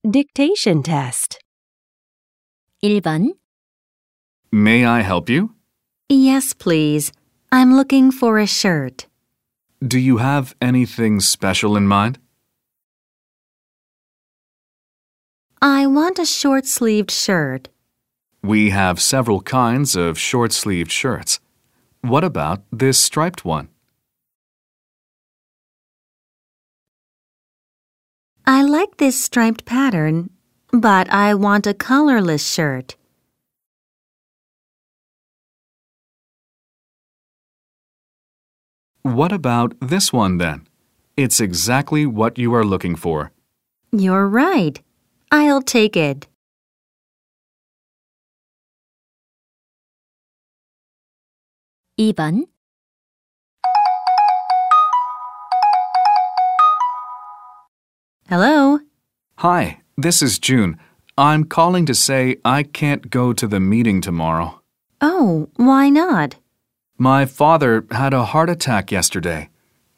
dictation test. 1번. May I help you? Yes, please. I'm looking for a shirt. Do you have anything special in mind? I want a short-sleeved shirt. We have several kinds of short-sleeved shirts. What about this striped one? I like this striped pattern, but I want a colorless shirt. What about this one then? It's exactly what you are looking for. You're right. I'll take it. (2번) Hello? Hi, this is June. I'm calling to say I can't go to the meeting tomorrow. Oh, why not? My father had a heart attack yesterday.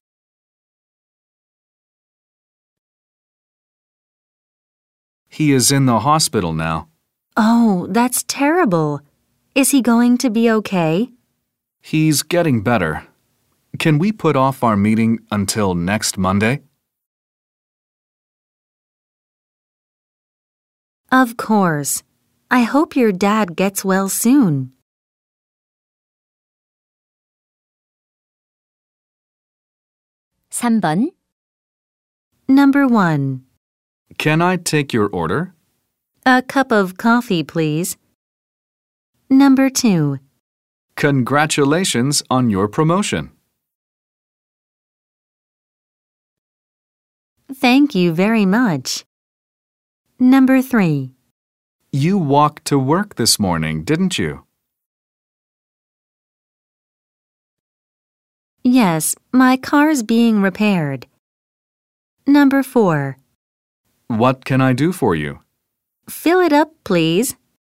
He is in the hospital now. Oh, that's terrible. Is he going to be okay? He's getting better. Can we put off our meeting until next Monday? Of course. I hope your dad gets well soon. (3번) Number 1. Can I take your order? A cup of coffee, please. Number 2. Congratulations on your promotion. Thank you very much. Number 3. You walked to work this morning, didn't you? Yes, my car's being repaired. Number 4. What can I do for you? Fill it up, please.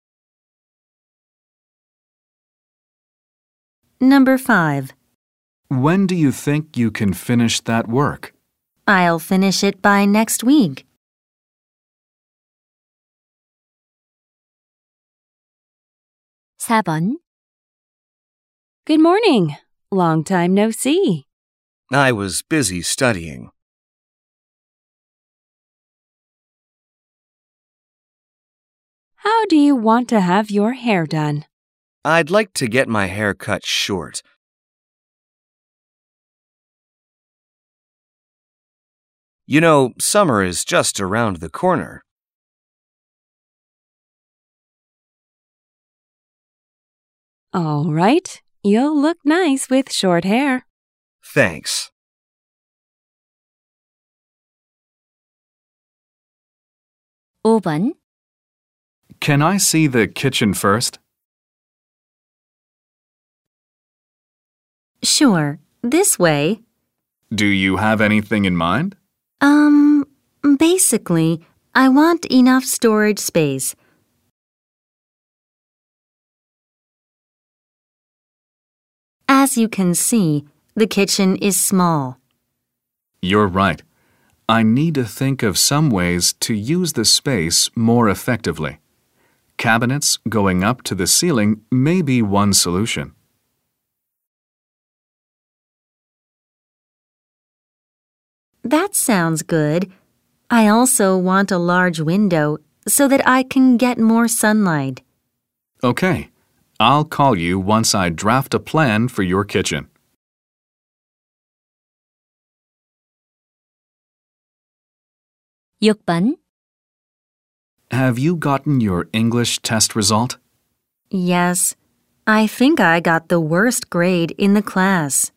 Number 5. When do you think you can finish that work? I'll finish it by next week. (4번) Good morning. Long time no see. I was busy studying. How do you want to have your hair done? I'd like to get my hair cut short. You know, summer is just around the corner. All right. You'll look nice with short hair. Thanks. (5번) Can I see the kitchen first? Sure, this way. Do you have anything in mind? Basically, I want enough storage space. As you can see, the kitchen is small. You're right. I need to think of some ways to use the space more effectively. Cabinets going up to the ceiling may be one solution. That sounds good. I also want a large window so that I can get more sunlight. Okay, I'll call you once I draft a plan for your kitchen. (6번) Have you gotten your English test result? Yes, I think I got the worst grade in the class.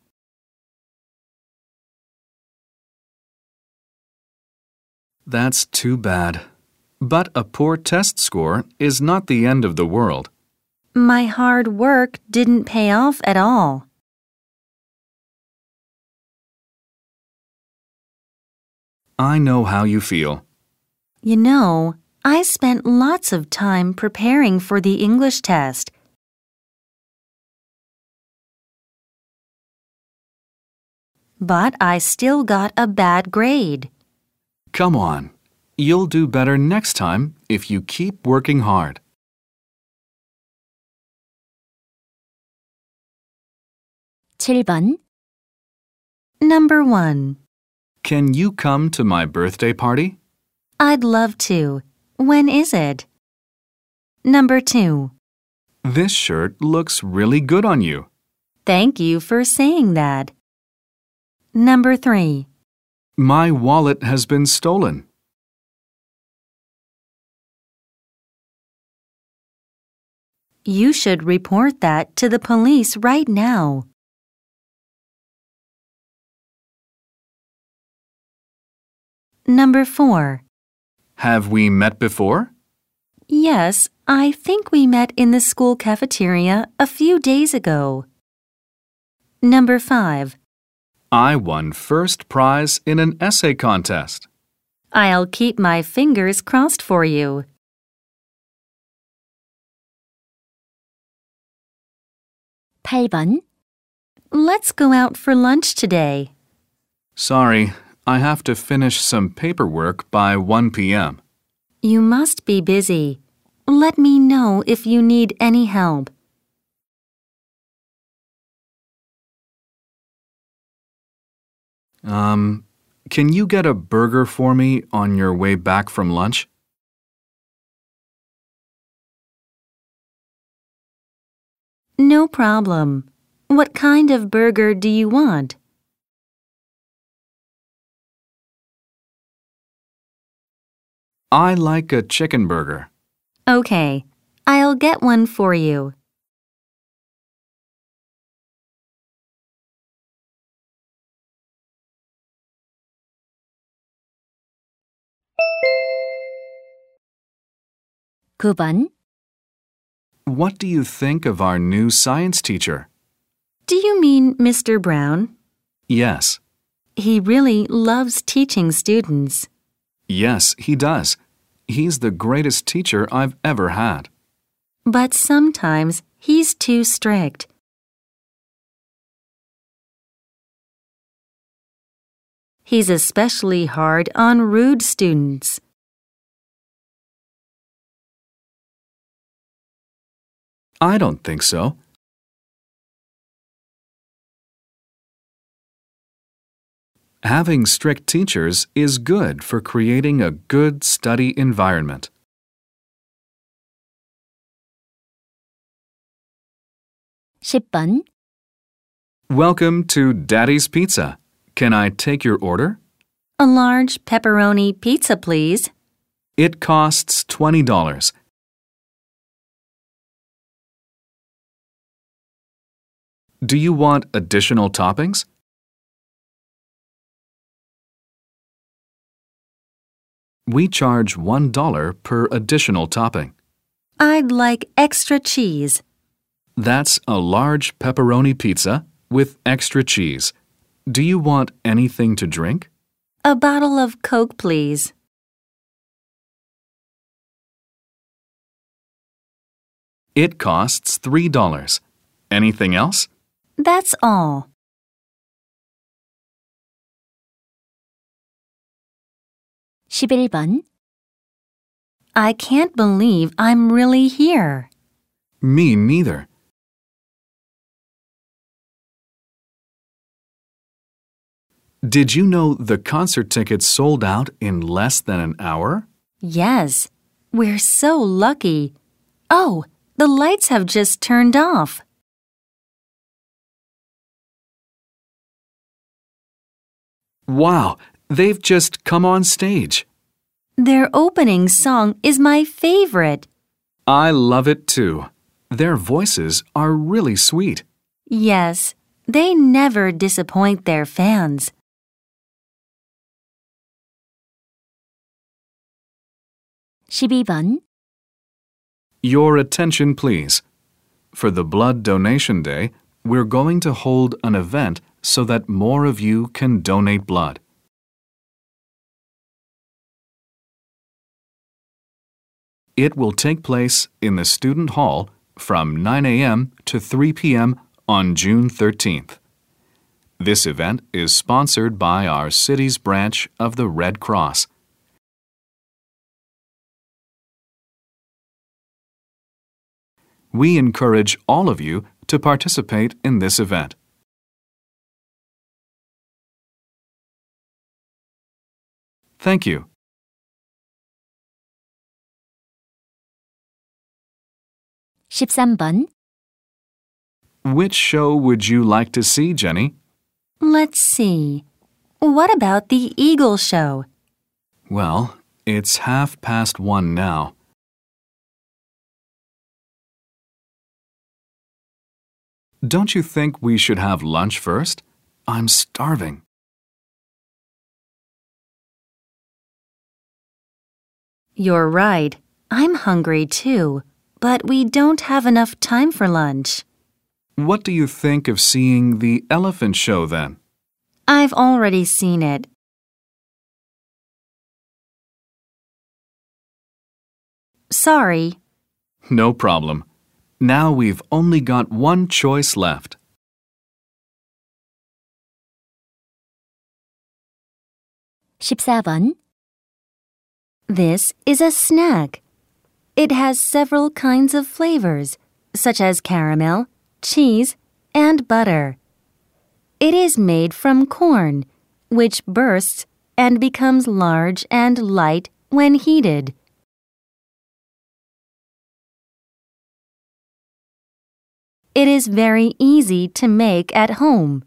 That's too bad. But a poor test score is not the end of the world. My hard work didn't pay off at all. I know how you feel. You know, I spent lots of time preparing for the English test. But I still got a bad grade. Come on. You'll do better next time if you keep working hard. 7번, Number 1. Can you come to my birthday party? I'd love to. When is it? Number 2. This shirt looks really good on you. Thank you for saying that. Number 3. My wallet has been stolen. You should report that to the police right now. Number 4. Have we met before? Yes, I think we met in the school cafeteria a few days ago. Number 5. I won first prize in an essay contest. I'll keep my fingers crossed for you. 8번, Let's go out for lunch today. Sorry, I have to finish some paperwork by 1 p.m. You must be busy. Let me know if you need any help. Can you get a burger for me on your way back from lunch? No problem. What kind of burger do you want? I like a chicken burger. Okay, I'll get one for you. 구 번, What do you think of our new science teacher? Do you mean Mr. Brown? Yes. He really loves teaching students. Yes, he does. He's the greatest teacher I've ever had. But sometimes he's too strict. He's especially hard on rude students. I don't think so. Having strict teachers is good for creating a good study environment. 10번, Welcome to Daddy's Pizza. Can I take your order? A large pepperoni pizza, please. It costs $20. Do you want additional toppings? We charge $1 per additional topping. I'd like extra cheese. That's a large pepperoni pizza with extra cheese. Do you want anything to drink? A bottle of Coke, please. It costs $3. Anything else? That's all. 11번, I can't believe I'm really here. Me neither. Did you know the concert tickets sold out in less than an hour? Yes, we're so lucky. Oh, the lights have just turned off. Wow, they've just come on stage. Their opening song is my favorite. I love it too. Their voices are really sweet. Yes, they never disappoint their fans. 12번, Your attention, please. For the Blood Donation Day, we're going to hold an event so that more of you can donate blood. It will take place in the Student Hall from 9 a.m. to 3 p.m. on June 13th. This event is sponsored by our city's branch of the Red Cross. We encourage all of you to participate in this event. Thank you. 13번. Which show would you like to see, Jenny? Let's see. What about the Eagle show? Well, it's 1:30 now. Don't you think we should have lunch first? I'm starving. You're right. I'm hungry too, but we don't have enough time for lunch. What do you think of seeing the elephant show then? I've already seen it. Sorry. No problem. Now we've only got one choice left. 14번. This is a snack. It has several kinds of flavors, such as caramel, cheese, and butter. It is made from corn, which bursts and becomes large and light when heated. It is very easy to make at home.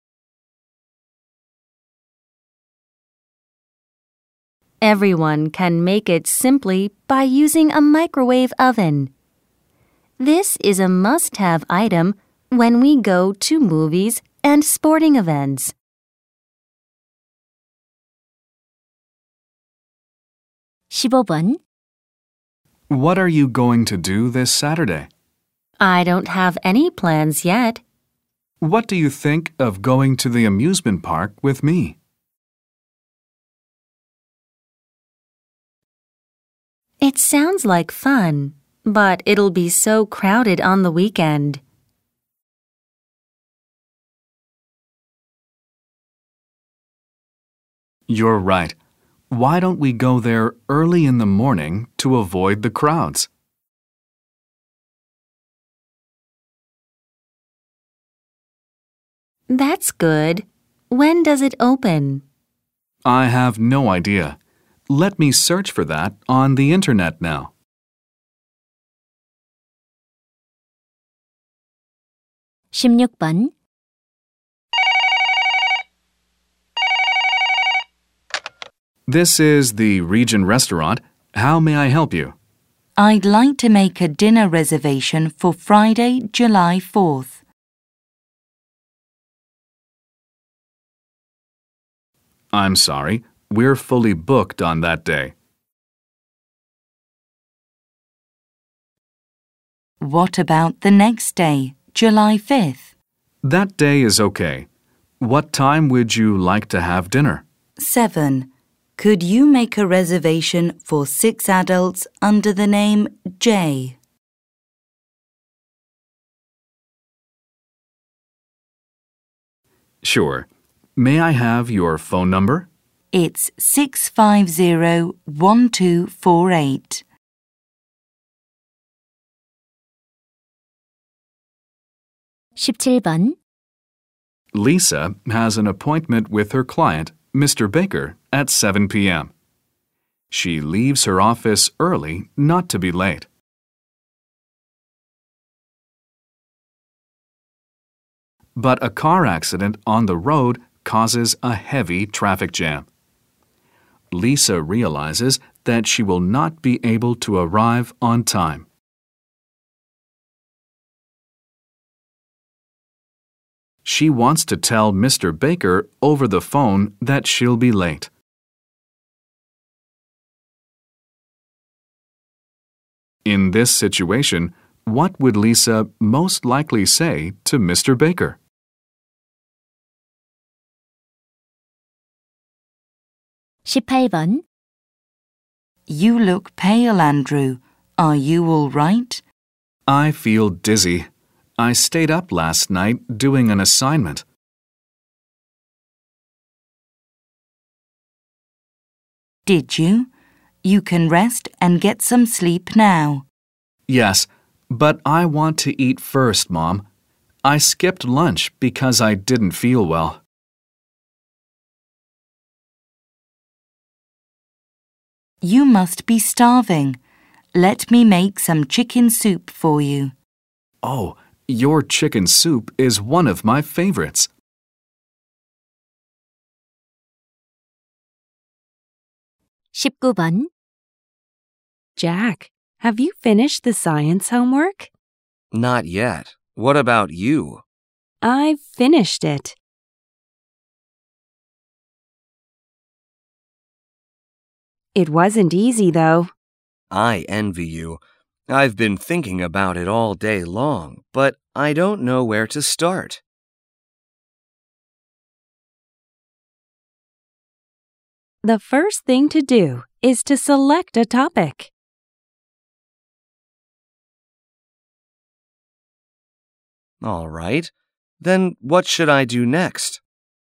Everyone can make it simply by using a microwave oven. This is a must-have item when we go to movies and sporting events. 15번. What are you going to do this Saturday? I don't have any plans yet. What do you think of going to the amusement park with me? It sounds like fun, but it'll be so crowded on the weekend. You're right. Why don't we go there early in the morning to avoid the crowds? That's good. When does it open? I have no idea. Let me search for that on the internet now. 16번. This is the Region Restaurant. How may I help you? I'd like to make a dinner reservation for Friday, July 4th. I'm sorry, we're fully booked on that day. What about the next day, July 5th? That day is okay. What time would you like to have dinner? 7. Could you make a reservation for 6 adults under the name J? Sure. May I have your phone number? It's 650-1248. 17번. Lisa has an appointment with her client, Mr. Baker, at 7 p.m. She leaves her office early not to be late. But a car accident on the road causes a heavy traffic jam. Lisa realizes that she will not be able to arrive on time. She wants to tell Mr. Baker over the phone that she'll be late. In this situation, what would Lisa most likely say to Mr. Baker? 18번. You look pale, Andrew. Are you all right? I feel dizzy. I stayed up last night doing an assignment. Did you? You can rest and get some sleep now. Yes, But I want to eat first, Mom. I skipped lunch because I didn't feel well. You must be starving. Let me make some chicken soup for you. Oh, your chicken soup is one of my favorites. 십구 번 Jack, have you finished the science homework? Not yet. What about you? I've finished it. It wasn't easy, though. I envy you. I've been thinking about it all day long, but I don't know where to start. The first thing to do is to select a topic. All right. Then what should I do next?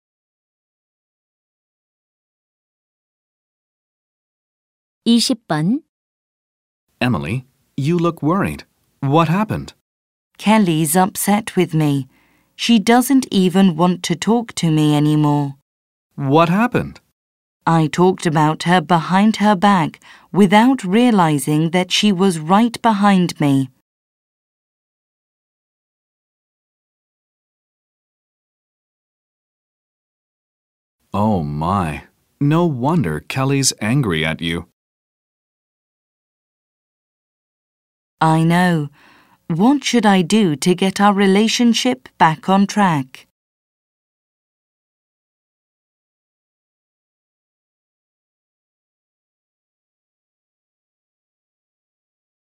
이십 번 Emily, you look worried. What happened? Kelly's upset with me. She doesn't even want to talk to me anymore. What happened? I talked about her behind her back without realizing that she was right behind me. Oh my. No wonder Kelly's angry at you. I know. What should I do to get our relationship back on track?